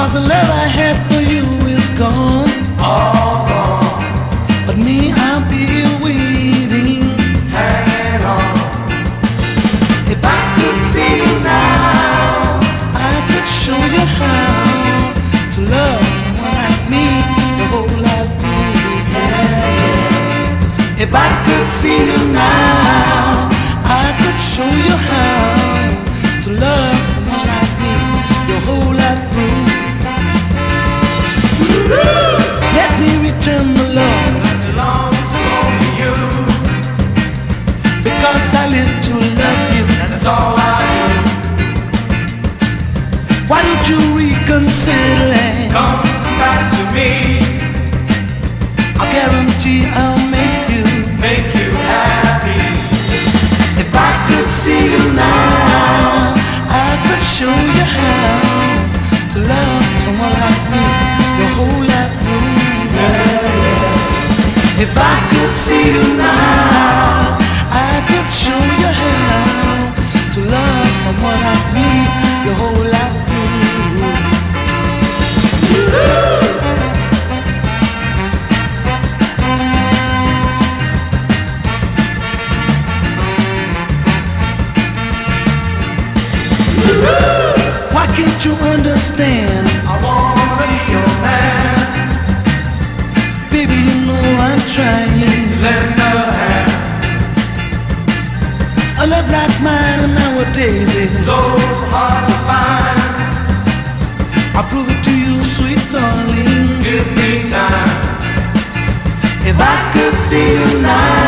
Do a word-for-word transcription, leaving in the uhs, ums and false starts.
'cause the love I had for you is gone, all gone. but me, I'll be here waiting, Hanging on. if I could see you now, I could show you how to love someone like me the whole life through. If I could see you now, I could show you how to love someone like me your whole life through. Let me return the love That belongs to only you. because I live to love you. That's all I do. Why don't you reconsider and Come back to me. I guarantee I'll make you. Make you happy. If I could see you now, I could show you how to love someone like me your whole life through. If I could see you now, I could show you how to love someone like me your whole life through. Why can't you understand? I wanna be your man. Baby, you know I'm trying. Lend a hand. A love like mine nowadays is So hard to find. I'll prove it to you, sweet darling. Give me time. If I could see you now,